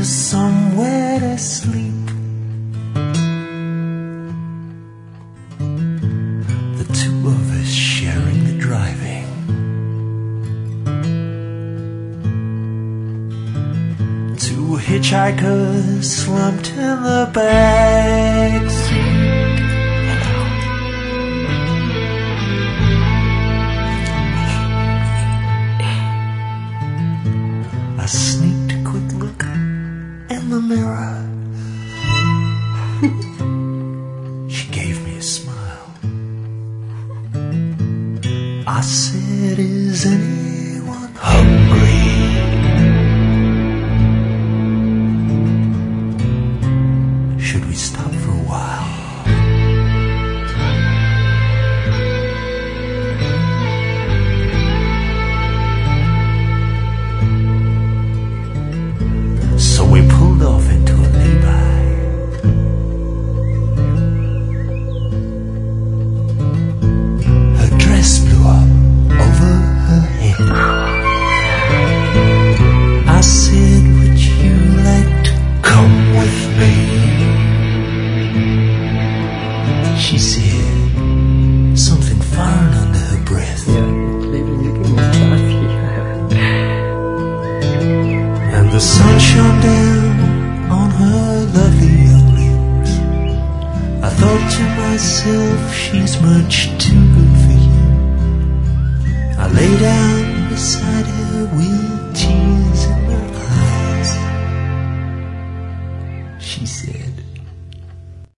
somewhere to sleep. The two of us sharing the driving. Two hitchhikers slumped in the backseat. I sneaked a quick look in the mirror. She gave me a smile. I said, is anyone hungry? Should we stop for a while? So we pulled off into a lay-by. Her dress blew up over her head. I said, would you like to come with me? She said something foreign under her breath. And the sun shone down on her lovely young lips. I thought to myself, she's much too good for you. I lay down beside her with tears in my eyes. She said,